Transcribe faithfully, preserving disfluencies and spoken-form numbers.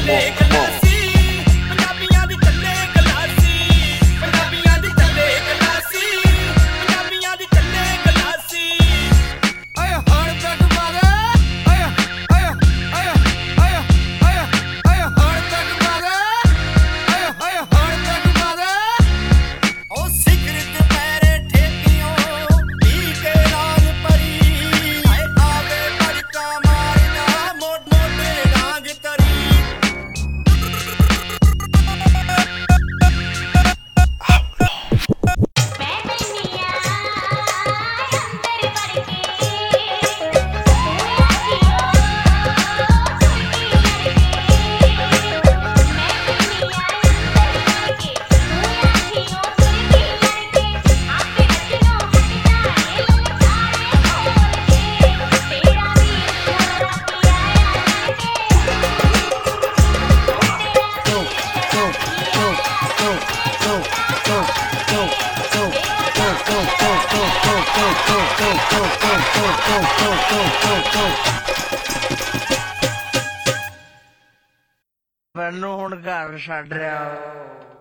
ਚੱਲੇ ਗਲਾਸੀ ਪੰਜਾਬੀਆਂ ਦੀ ਚੱਲੇ ਗਲਾਸੀ ਪੰਜਾਬੀਆਂ ਦੀ ਚੱਲੇ ਗਲਾਸੀ ਪੰਜਾਬੀਆਂ ਦੀ ਚੱਲੇ ਗਲਾਸੀ ਓਏ ਹੁਣ ਤੱਕ ਮਾਰੇ ਓਏ ਓਏ ਓਏ ਓਏ ਓਏ ਓਏ ਹੁਣ ਤੱਕ ਮਾਰੇ ਓਏ ਓਏ ਹੁਣ ਤੱਕ ਮਾਰੇ ਉਹ ਸਿਗਰਟ ਪੈਰੇ ਠੇਕਿਓ ਪੀ ਕੇ ਰਾਜ ਪਰੀ ਆਏ ਆਵੇ ਬੜਕਾ ਮਾਰਦਾ ਮੋਢ ਮੋਢੇ ਡਾਂਗ ਤਰੀ ਮੈਨੂੰ ਹੁਣ ਘਰ ਛੱਡ ਰਿਹਾ